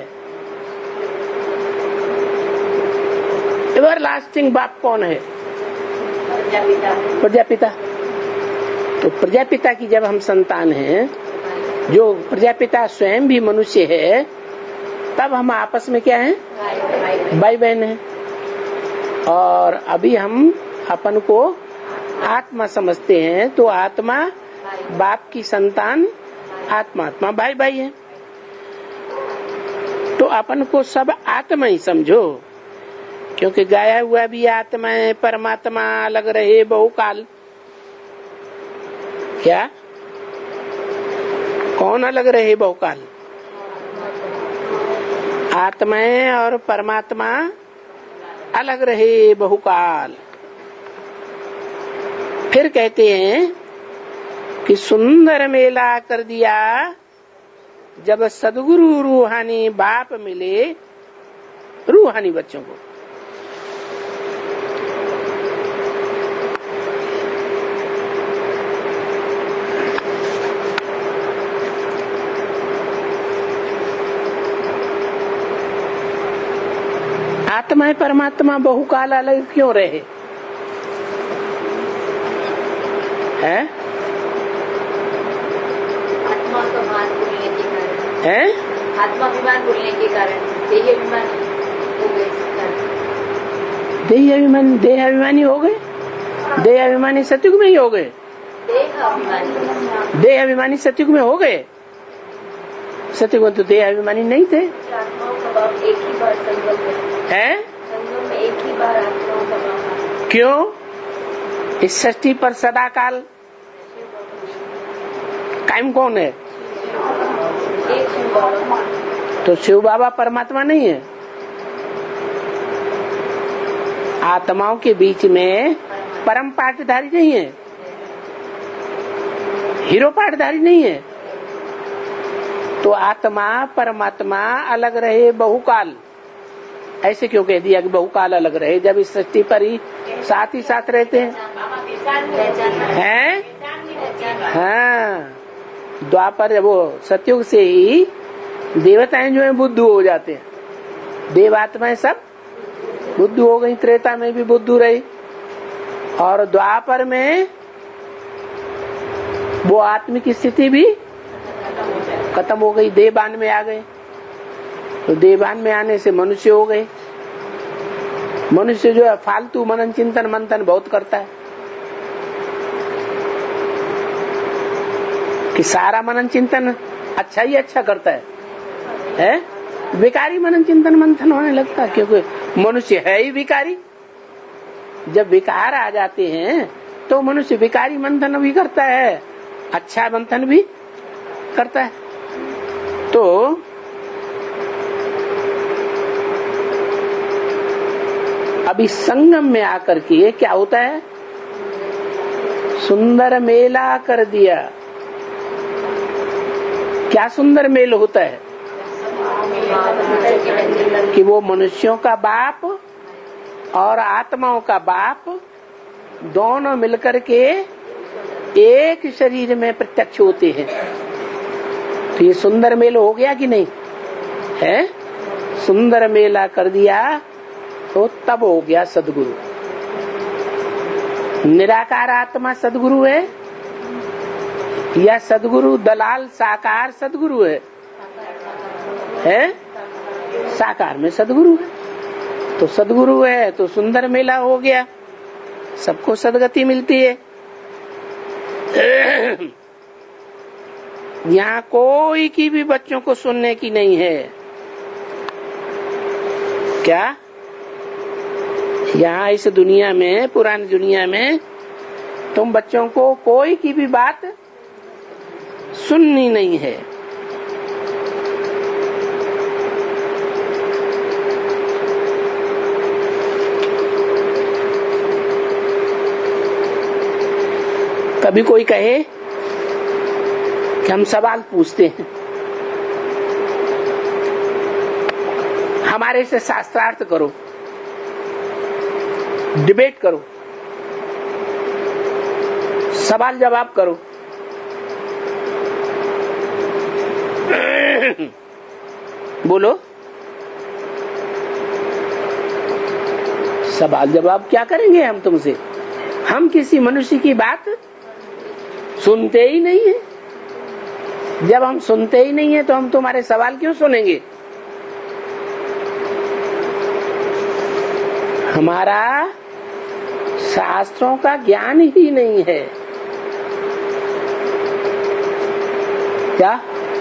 एवर लास्टिंग बाप कौन है? प्रजापिता। प्रजापिता। तो प्रजापिता की जब हम संतान हैं, जो प्रजापिता स्वयं भी मनुष्य है, तब हम आपस में क्या हैं? भाई बहन हैं। और अभी हम अपन को आत्मा समझते हैं, तो आत्मा बाप की संतान, आत्मा आत्मा भाई भाई है। तो अपन को सब आत्मा ही समझो, क्योंकि गाया हुआ भी आत्मा है, परमात्मा अलग रहे बहुकाल। क्या? कौन अलग रहे बहुकाल? आत्माएं और परमात्मा अलग रहे बहुकाल। फिर कहते हैं कि सुंदर मेला कर दिया जब सदगुरु रूहानी बाप मिले रूहानी बच्चों को। आत्मा परमात्मा बहुकाल अलग क्यों रहे हैं? आत्माभिमान भूलने के कारण हैं? आत्माभिमान भूलने के कारण देह अभिमान हो गए। देह अभिमानी देह अभिमानी हो गए। देह अभिमानी सतयुग में ही हो गए। देह अभिमानी देह अभिमानी सतयुग में हो गए। सतयुग में तो देह अभिमानी नहीं थे। आत्माओं का बाप एक ही बार संगम में हैं? संगम में एक ही बार आत्माओं का बाप। क्यों? इस सृष्टि पर सदा काल कायम कौन है? एक शिव बाबा। तो शिव बाबा परमात्मा नहीं है। आत्माओं के बीच में परम पाठधारी नहीं है, हीरो पाठधारी नहीं है। तो आत्मा परमात्मा अलग रहे बहुकाल। ऐसे क्यों कह दिया कि बहुकाल अलग रहे, जब इस सृष्टि पर ही साथ ही साथ रहते हैं? हैं? हाँ, द्वापर वो सतयुग से ही देवताएं जो है बुद्धू हो जाते हैं, देवात्माएं सब बुद्धू हो गई, त्रेता में भी बुद्धू रही, और द्वापर में वो आत्मिक स्थिति भी खत्म हो गई, देवान में आ गए। तो देवान में आने से मनुष्य हो गए। मनुष्य जो है फालतू मनन चिंतन मंथन बहुत करता है, कि सारा मनन चिंतन अच्छा ही अच्छा करता है, है? विकारी मनन चिंतन मंथन होने लगता है, क्योंकि मनुष्य है ही विकारी। जब विकार आ जाते हैं तो मनुष्य विकारी मंथन भी करता है, अच्छा मंथन भी करता है। तो अभी संगम में आकर के क्या होता है, सुंदर मेला कर दिया। क्या सुंदर मेल होता है कि वो मनुष्यों का बाप और आत्माओं का बाप दोनों मिलकर के एक शरीर में प्रत्यक्ष होते हैं। तो ये सुंदर मेल हो गया कि नहीं है? सुंदर मेला कर दिया तो तब हो गया सदगुरु। निराकार आत्मा सदगुरु है या सदगुरु दलाल साकार सदगुरु है? है साकार में सदगुरु है। तो सदगुरु है तो सुंदर मेला हो गया, सबको सदगति मिलती है। यहाँ कोई की भी बच्चों को सुनने की नहीं है। क्या यहाँ इस दुनिया में, पुरानी दुनिया में तुम बच्चों को कोई की भी बात सुननी नहीं है। कभी कोई कहे कि हम सवाल पूछते हैं, हमारे से शास्त्रार्थ करो, डिबेट करो, सवाल जवाब करो। बोलो, सवाल जवाब क्या करेंगे हम तुमसे? हम किसी मनुष्य की बात सुनते ही नहीं है। जब हम सुनते ही नहीं है तो हम तुम्हारे सवाल क्यों सुनेंगे? हमारा शास्त्रों का ज्ञान ही नहीं है। क्या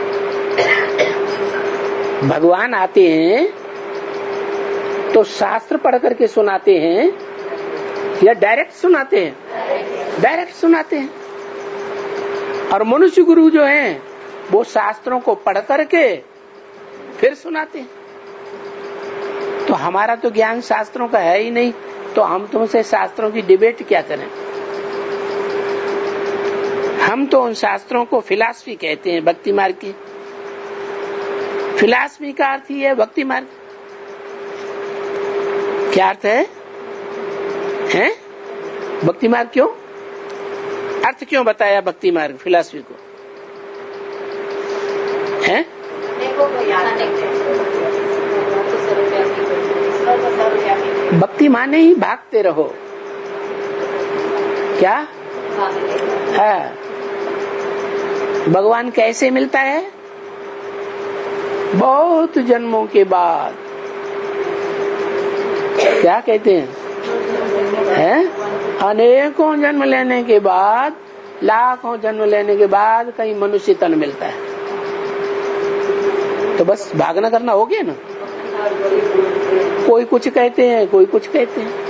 भगवान आते हैं तो शास्त्र पढ़ करके सुनाते हैं या डायरेक्ट सुनाते हैं? डायरेक्ट सुनाते हैं। और मनुष्य गुरु जो हैं वो शास्त्रों को पढ़ करके फिर सुनाते हैं। तो हमारा तो ज्ञान शास्त्रों का है ही नहीं, तो हम तुमसे शास्त्रों की डिबेट क्या करें? हम तो उन शास्त्रों को फिलॉसफी कहते हैं, भक्ति मार्ग की। फिलॉसफी का अर्थ ही है भक्ति मार्ग। क्या अर्थ है? हैं? भक्ति मार्ग क्यों? अर्थ क्यों बताया भक्ति मार्ग फिलॉसफी को? हैं? भक्ति माने ही भागते रहो। क्या है? भगवान कैसे मिलता है? बहुत जन्मों के बाद। क्या कहते हैं? हैं? अनेकों जन्म लेने के बाद, लाखों जन्म लेने के बाद कहीं मनुष्य तन मिलता है। तो बस भागना करना हो गया ना। कोई कुछ कहते हैं, कोई कुछ कहते हैं।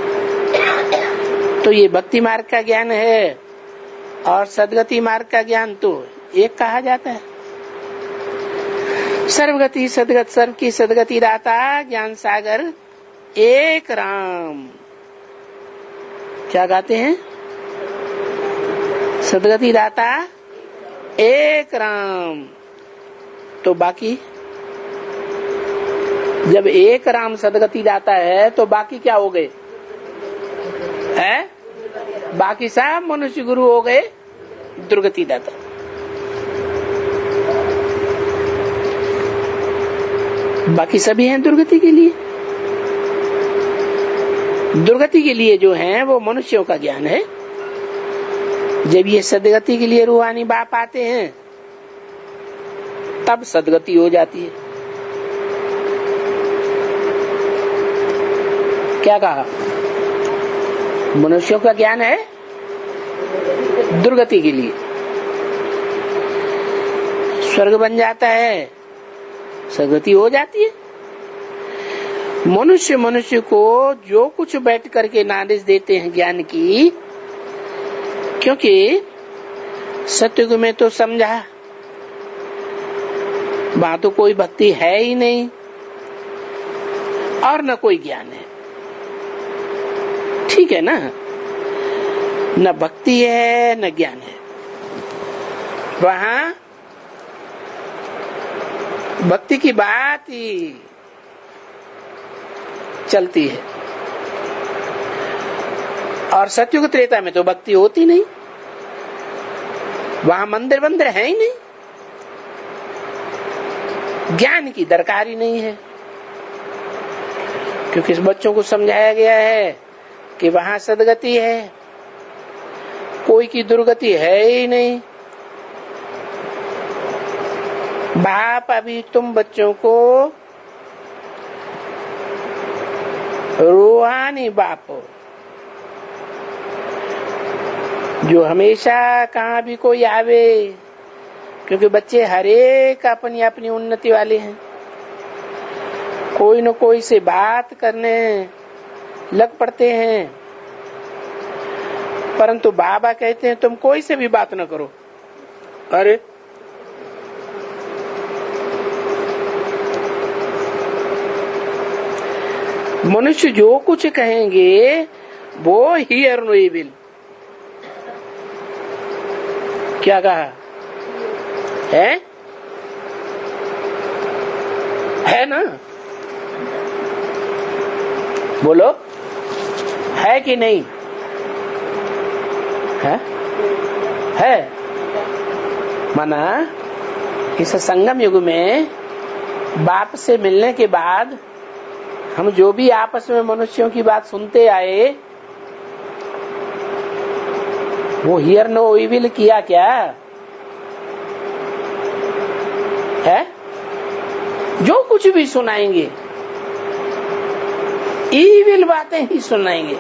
तो ये भक्ति मार्ग का ज्ञान है और सदगति मार्ग का ज्ञान तो एक कहा जाता है। सर्वगति सदगत, सर्व की सदगति दाता ज्ञान सागर एक राम। क्या गाते हैं? सदगति दाता एक राम। तो बाकी जब एक राम सदगति दाता है तो बाकी क्या हो गए? है बाकी सब मनुष्य गुरु हो गए दुर्गति दाता। बाकी सभी हैं दुर्गति के लिए। दुर्गति के लिए जो है वो मनुष्यों का ज्ञान है। जब ये सदगति के लिए रूहानी बाप आते हैं तब सदगति हो जाती है। क्या कहा? मनुष्यों का ज्ञान है दुर्गति के लिए। स्वर्ग बन जाता है, सदगति हो जाती है। मनुष्य मनुष्य को जो कुछ बैठ करके नालिश देते हैं ज्ञान की, क्योंकि सत्युग में तो समझा वहां तो कोई भक्ति है ही नहीं और न कोई ज्ञान है। ठीक है ना? न भक्ति है न ज्ञान है। वहां भक्ति की बात ही चलती है और सत्युग त्रेता में तो भक्ति होती नहीं। वहां मंदिर मंदिर है ही नहीं, ज्ञान की दरकार ही नहीं है, क्योंकि इस बच्चों को समझाया गया है कि वहां सदगति है, कोई की दुर्गति है ही नहीं। बाप अभी तुम बच्चों को रूहानी बाप हो, जो हमेशा कहाँ भी कोई आवे, क्योंकि बच्चे हरेक अपनी अपनी उन्नति वाले हैं, कोई न कोई से बात करने लग पड़ते हैं। परंतु बाबा कहते हैं तुम कोई से भी बात न करो। अरे मनुष्य जो कुछ कहेंगे वो हियर नो इविल। क्या कहा है? है ना? बोलो, है कि नहीं है? है। माना इस संगम युग में बाप से मिलने के बाद हम जो भी आपस में मनुष्यों की बात सुनते आए वो हियर नो इविल किया क्या है? जो कुछ भी सुनाएंगे इविल बातें ही सुनाएंगे।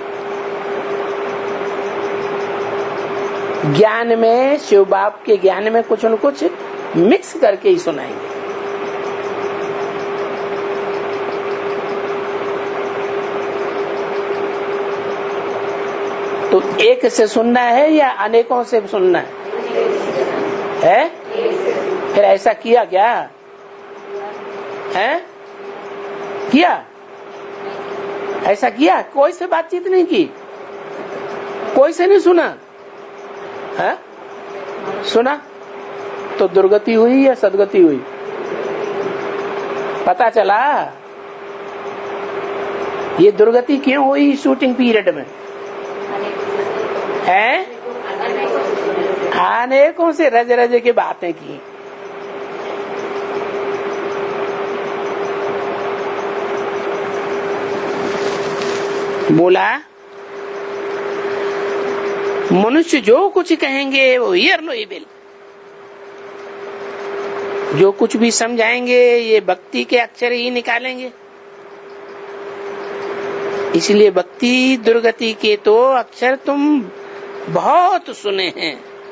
ज्ञान में, शिव बाप के ज्ञान में कुछ न कुछ मिक्स करके ही सुनाएंगे। तो एक से सुनना है या अनेकों से सुनना है? है? फिर ऐसा किया क्या है? किया? ऐसा किया? कोई से बातचीत नहीं की, कोई से नहीं सुना है? सुना तो दुर्गति हुई या सदगति हुई? पता चला ये दुर्गति क्यों हुई शूटिंग पीरियड में है? अनेकों से रज रज की बातें की। बोला मनुष्य जो कुछ कहेंगे वो हियर नो इविल, जो कुछ भी समझाएंगे ये भक्ति के अक्षर ही निकालेंगे। इसलिए भक्ति दुर्गति के तो अक्षर तुम बहुत सुने हैं।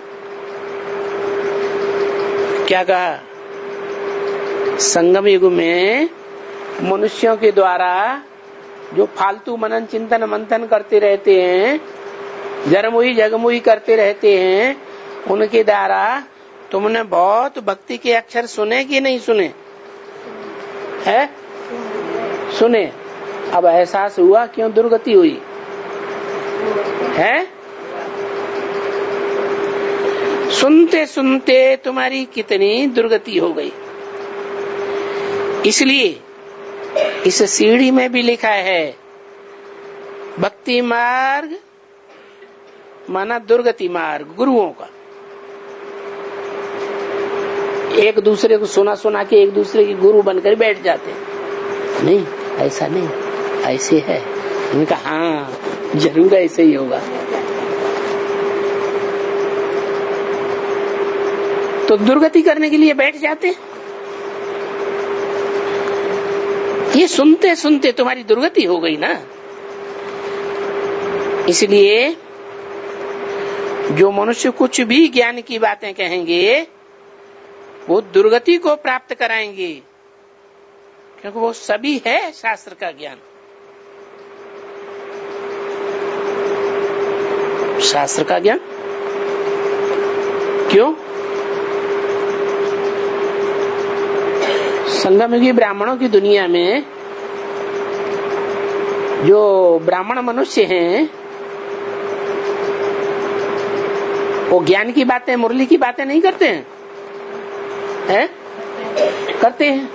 क्या कहा? संगम युग में मनुष्यों के द्वारा जो फालतू मनन चिंतन मंथन करते रहते हैं, जरमुई जगमुई करते रहते हैं, उनके द्वारा तुमने बहुत भक्ति के अक्षर सुने कि नहीं सुने? है? सुने। अब एहसास हुआ क्यों दुर्गति हुई है? सुनते सुनते तुम्हारी कितनी दुर्गति हो गई। इसलिए इस सीढ़ी में भी लिखा है भक्ति मार्ग माना दुर्गति मार्ग गुरुओं का। एक दूसरे को सुना सुना के एक दूसरे के गुरु बनकर बैठ जाते हैं। नहीं ऐसा नहीं, ऐसे है। उन्होंने कहा हाँ जरूर ऐसे ही होगा। तो दुर्गति करने के लिए बैठ जाते। ये सुनते सुनते तुम्हारी दुर्गति हो गई ना। इसलिए जो मनुष्य कुछ भी ज्ञान की बातें कहेंगे वो दुर्गति को प्राप्त कराएंगे, क्योंकि वो सभी है शास्त्र का ज्ञान। शास्त्र का ज्ञान क्यों? संगमयुगी ब्राह्मणों की दुनिया में जो ब्राह्मण मनुष्य हैं वो ज्ञान की बातें, मुरली की बातें नहीं करते हैं, हैं? करते हैं।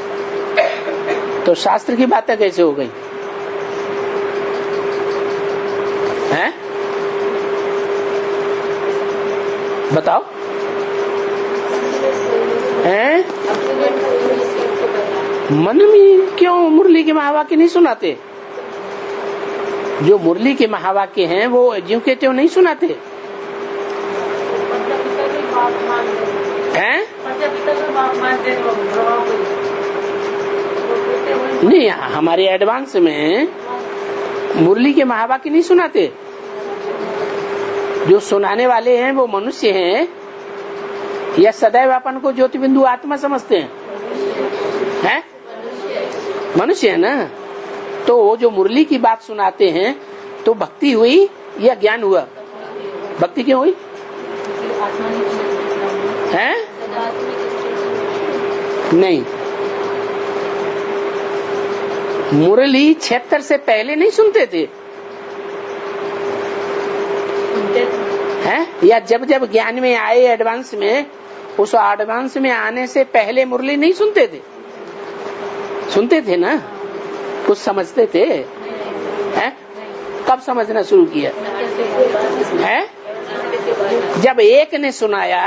तो शास्त्र की बातें कैसे हो गई? हैं? बताओ। हैं? मन में क्यों मुरली के महावाक्य नहीं सुनाते? जो मुरली के महावाक्य हैं वो ज्यों के त्यों नहीं सुनाते हैं? नहीं, हमारे एडवांस में मुरली के महावाक्य नहीं सुनाते। जो सुनाने वाले हैं वो मनुष्य हैं या सदैव अपन को ज्योति बिंदु आत्मा समझते हैं? हैं? मनुष्य है ना। तो वो जो मुरली की बात सुनाते हैं तो भक्ति हुई या ज्ञान हुआ? भक्ति क्यों हुई? हैं? नहीं, मुरली छिहत्तर से पहले नहीं सुनते थे हैं? या जब जब ज्ञान में आए एडवांस में, उस एडवांस में आने से पहले मुरली नहीं सुनते थे? सुनते थे ना, कुछ समझते थे हैं? कब समझना शुरू किया है? जब एक ने सुनाया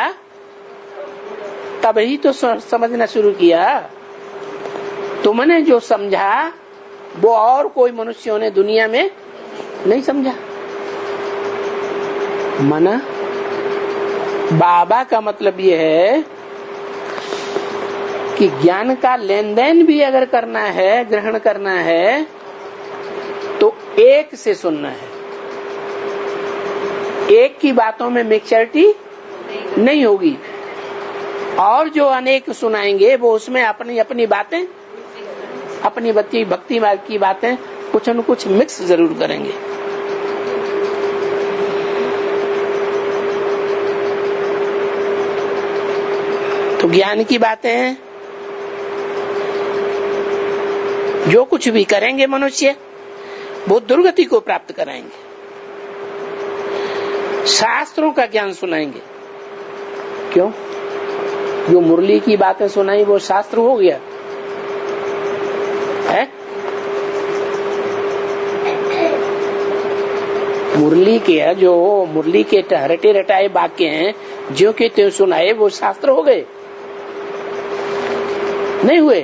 तभी तो समझना शुरू किया। तुमने जो समझा वो और कोई मनुष्यों ने दुनिया में नहीं समझा। मना बाबा का मतलब ये है कि ज्ञान का लेन देन भी अगर करना है, ग्रहण करना है, तो एक से सुनना है। एक की बातों में मैच्योरिटी नहीं होगी, और जो अनेक सुनाएंगे वो उसमें अपनी अपनी बातें, अपनी भक्ति भक्ति मार्ग की बातें कुछ न कुछ मिक्स जरूर करेंगे। तो ज्ञान की बातें हैं, जो कुछ भी करेंगे मनुष्य वो दुर्गति को प्राप्त कराएंगे। शास्त्रों का ज्ञान सुनाएंगे। क्यों? जो मुरली की बातें सुनाई वो शास्त्र हो गया है? मुरली के जो मुरली के रटे रटाए वाक्य हैं, जो के त्यों सुनाए वो शास्त्र हो गए? नहीं हुए।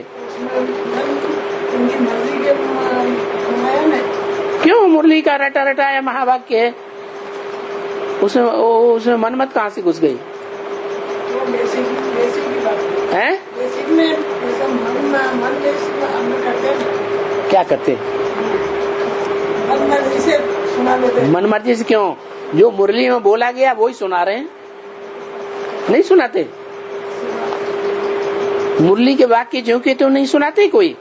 क्यों? मुरली का रटा रटाया महावाक्य है, उसमें उसमें मनमत कहाँ से घुस गई है? क्या करते? मन मर्जी से। क्यों? जो मुरली में बोला गया वही सुना रहे हैं, नहीं सुनाते। मुरली के वाक्य जो के तो नहीं सुनाते कोई।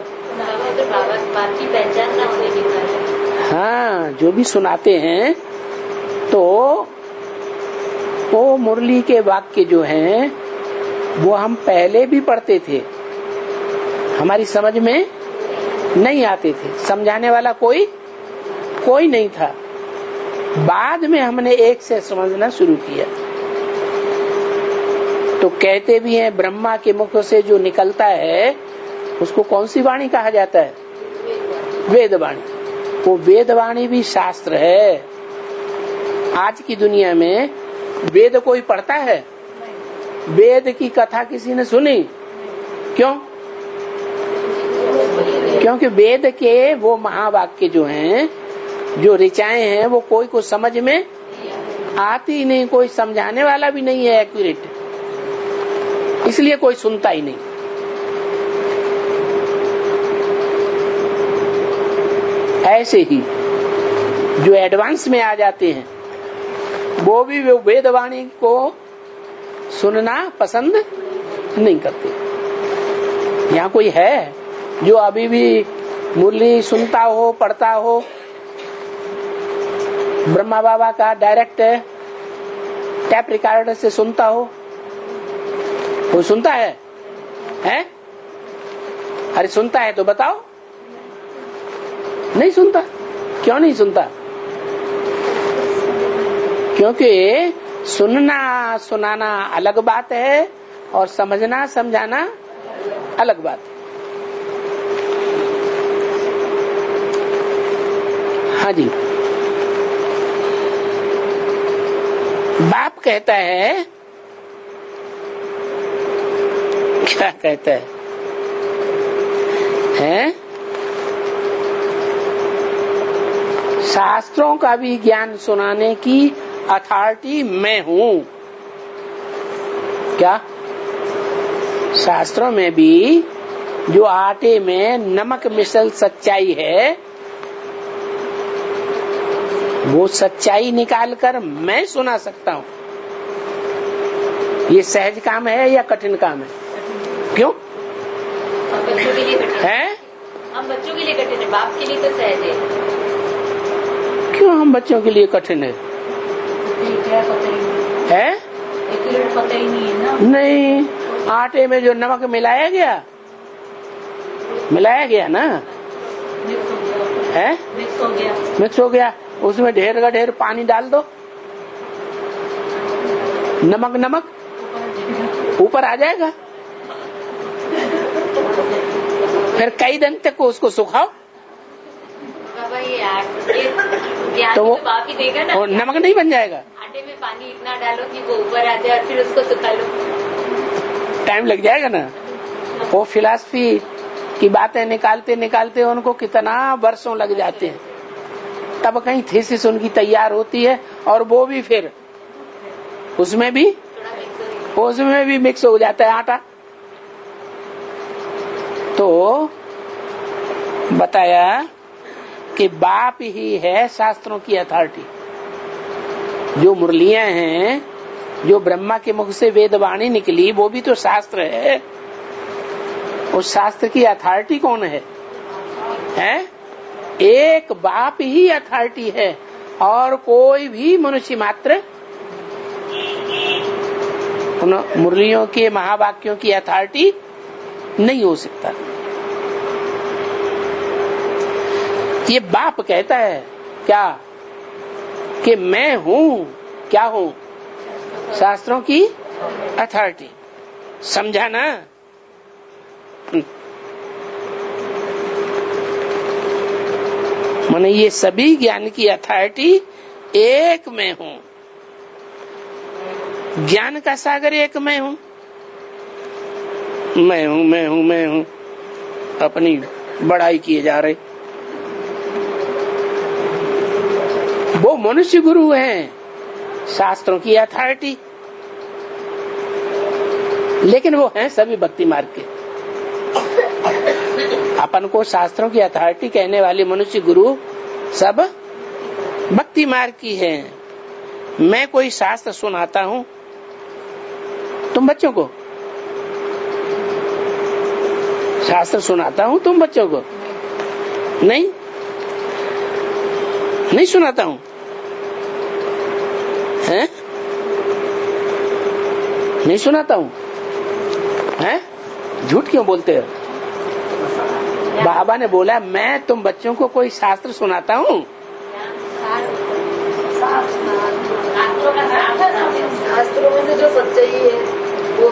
हाँ, जो भी सुनाते हैं तो वो मुरली के वाक्य जो हैं वो हम पहले भी पढ़ते थे, हमारी समझ में नहीं आते थे, समझाने वाला कोई कोई नहीं था। बाद में हमने एक से समझना शुरू किया। तो कहते भी हैं ब्रह्मा के मुख से जो निकलता है उसको कौन सी वाणी कहा जाता है? वेद वाणी। वो वेद वाणी भी शास्त्र है। आज की दुनिया में वेद कोई पढ़ता है? वेद की कथा किसी ने सुनी? क्यों? क्योंकि वेद के वो महावाक्य जो हैं, जो ऋचाएं हैं, वो कोई को समझ में आती नहीं, कोई समझाने वाला भी नहीं है एक्यूरेट, इसलिए कोई सुनता ही नहीं। ऐसे ही जो एडवांस में आ जाते हैं वो भी वो वेदवाणी को सुनना पसंद नहीं करते। यहाँ कोई है जो अभी भी मुरली सुनता हो, पढ़ता हो, ब्रह्मा बाबा का डायरेक्ट टैप रिकॉर्डर से सुनता हो? वो सुनता है? हैं? अरे सुनता है तो बताओ। नहीं सुनता। क्यों नहीं सुनता? क्योंकि सुनना सुनाना अलग बात है और समझना समझाना अलग बात है। हाँ जी, बाप कहता है, क्या कहता है, हैं? शास्त्रों का भी ज्ञान सुनाने की अथॉरिटी मैं हूं। क्या? शास्त्रों में भी जो आटे में नमक मिसल सच्चाई है, वो सच्चाई निकालकर मैं सुना सकता हूं। ये सहज काम है या कठिन काम है? क्यों? हम बच्चों के लिए कठिन है। हम बच्चों के लिए कठिन है, बाप के लिए तो सहज है। क्यों हम बच्चों के लिए कठिन है? है? पता ही नहीं है ना। नहीं, आटे में जो नमक मिलाया गया, मिलाया गया ना, है? मिक्स हो गया। मिक्स हो गया, उसमें ढेर का ढेर पानी डाल दो, नमक नमक ऊपर आ जाएगा। फिर कई दिन तक को उसको सुखाओ तो वो बाप ही देगा ना। और नमक नहीं बन जाएगा। आटे में पानी इतना डालो कि वो ऊपर आ जाए और फिर उसको सुखा लो। टाइम लग जाएगा ना। वो फिलॉसफी की बातें निकालते निकालते उनको कितना वर्षों लग जाते हैं, तब कहीं थीसिस उनकी तैयार होती है और वो भी फिर उसमें भी उसमें भी मिक्स हो जाता है आटा। तो बताया कि बाप ही है शास्त्रों की अथॉरिटी। जो मुरलियां हैं, जो ब्रह्मा के मुख से वेदवाणी निकली, वो भी तो शास्त्र है। उस शास्त्र की अथॉरिटी कौन है? हैं? एक बाप ही अथॉरिटी है और कोई भी मनुष्य मात्र उन मुरलियों के महावाक्यों की अथॉरिटी नहीं हो सकता। ये बाप कहता है क्या कि मैं हूं, क्या हूं? शास्त्रों की अथॉरिटी। समझा ना? माने ये सभी ज्ञान की अथॉरिटी एक में हूं। ज्ञान का सागर एक मैं हूं। मैं हूं मैं हूं मैं हूं अपनी बड़ाई किए जा रहे। वो मनुष्य गुरु हैं, शास्त्रों की अथॉरिटी, लेकिन वो हैं सभी भक्ति मार्ग के। अपन को शास्त्रों की अथॉरिटी कहने वाले मनुष्य गुरु सब भक्ति मार्ग की हैं। मैं कोई शास्त्र सुनाता हूं तुम बच्चों को, शास्त्र सुनाता हूं तुम बच्चों को? नहीं, नहीं सुनाता हूं। हैं? नहीं सुनाता हूं। हैं? झूठ क्यों बोलते हो? बाबा ने बोला मैं तुम बच्चों को कोई शास्त्र सुनाता हूं। शास्त्रों में से जो सच्चाई है वो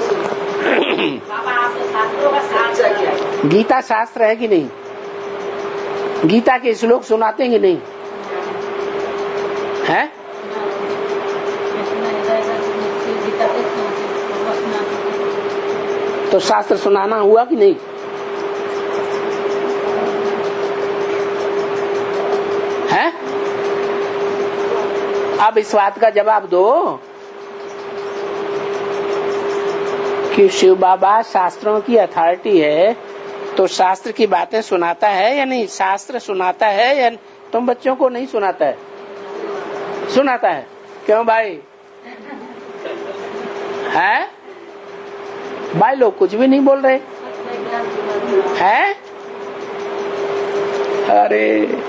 गीता शास्त्र है कि नहीं? गीता के श्लोक सुनाते हैं कि नहीं? है? तो शास्त्र सुनाना हुआ कि नहीं? अब इस बात का जवाब दो कि शिव बाबा शास्त्रों की अथॉरिटी है, तो शास्त्र की बातें सुनाता है या नहीं? शास्त्र सुनाता है या तुम बच्चों को नहीं सुनाता है? सुनाता है। क्यों भाई? है भाई, लोग कुछ भी नहीं बोल रहे हैं। अरे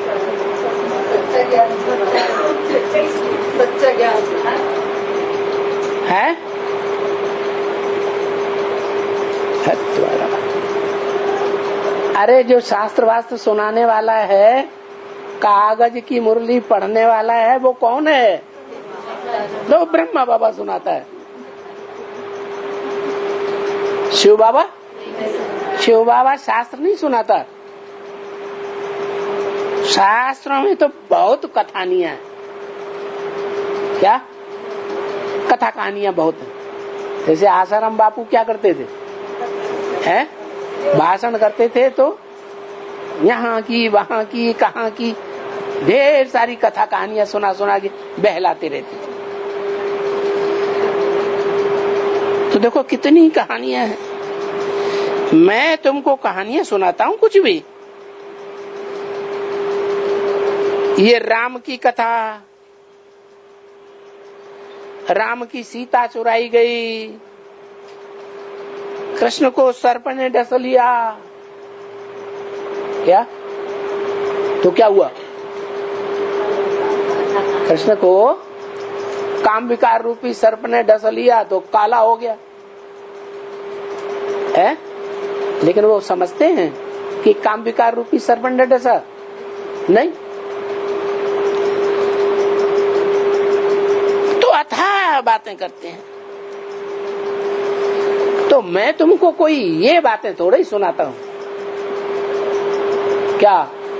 है अरे जो शास्त्र वास्त्र सुनाने वाला है, कागज की मुरली पढ़ने वाला है, वो कौन है? तो ब्रह्मा बाबा सुनाता है। शिव बाबा शिव बाबा शास्त्र नहीं सुनाता। शास्त्रों में तो बहुत कथानियां हैं। क्या कथा कहानियां बहुत है। जैसे आसाराम बापू क्या करते थे, हैं? भाषण करते थे तो यहाँ की वहाँ की कहाँ की ढेर सारी कथा कहानियां सुना सुना के बहलाते रहते थे। तो देखो कितनी कहानियां हैं। मैं तुमको कहानियां सुनाता हूँ कुछ भी। ये राम की कथा, राम की सीता चुराई गई, कृष्ण को सर्प ने डस लिया। क्या? तो क्या हुआ? कृष्ण को काम विकार रूपी सर्प ने डस लिया तो काला हो गया है? लेकिन वो समझते हैं कि काम विकार रूपी सर्प ने डसा? नहीं। तो अथाह बातें करते हैं। तो मैं तुमको कोई ये बातें थोड़ा ही सुनाता हूं। क्या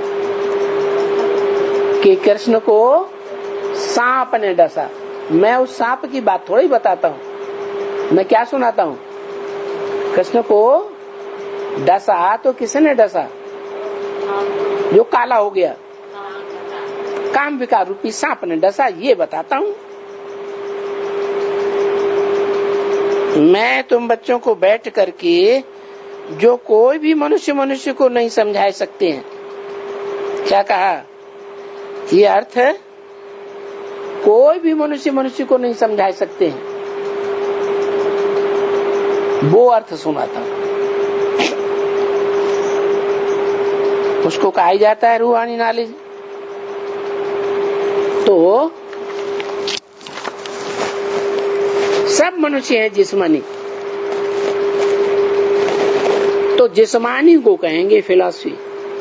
कि कृष्ण को सांप ने डसा? मैं उस सांप की बात थोड़ी बताता हूं। मैं क्या सुनाता हूं? कृष्ण को डसा तो किसने डसा? जो काला हो गया, काम विकार रूपी सांप ने डसा, ये बताता हूं। मैं तुम बच्चों को बैठ करके जो कोई भी मनुष्य मनुष्य को नहीं समझा सकते हैं। क्या कहा? ये अर्थ है, कोई भी मनुष्य मनुष्य को नहीं समझा सकते हैं, वो अर्थ सुनाता हूं। उसको कहा जाता है रूहानी नॉलेज। तो सब मनुष्य है जिस्मानी, तो जिस्मानी को कहेंगे फिलॉसफी।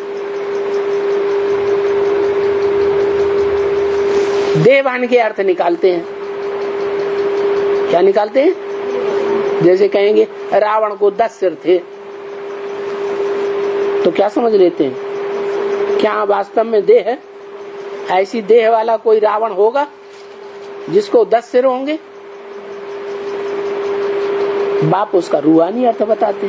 देवान के अर्थ निकालते हैं। क्या निकालते हैं? जैसे कहेंगे रावण को दस सिर थे, तो क्या समझ लेते हैं? क्या वास्तव में देह है? ऐसी देह वाला कोई रावण होगा जिसको दस सिर होंगे? बाप उसका रूहानी अर्थ बताते,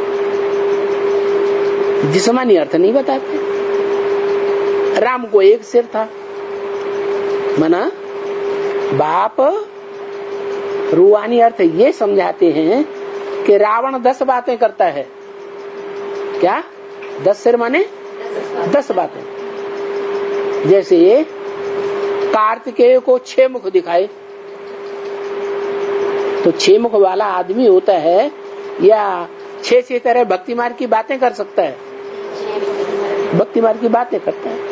जिस्मानी अर्थ नहीं बताते। राम को एक सिर था, मना बाप रूहानी अर्थ ये समझाते हैं कि रावण दस बातें करता है। क्या? दस सिर माने दस बातें। जैसे कार्तिकेय को छह मुख दिखाए, तो छह मुख वाला आदमी होता है या छह छह तरह भक्ति मार्ग की बातें कर सकता है? भक्ति मार्ग की बातें करता है।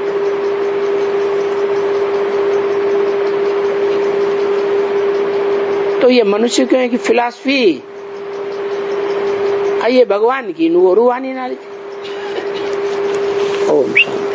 तो ये मनुष्य क्यों है कि फिलॉसफी, ये भगवान की रूहानी नॉलेज। ओम शांति।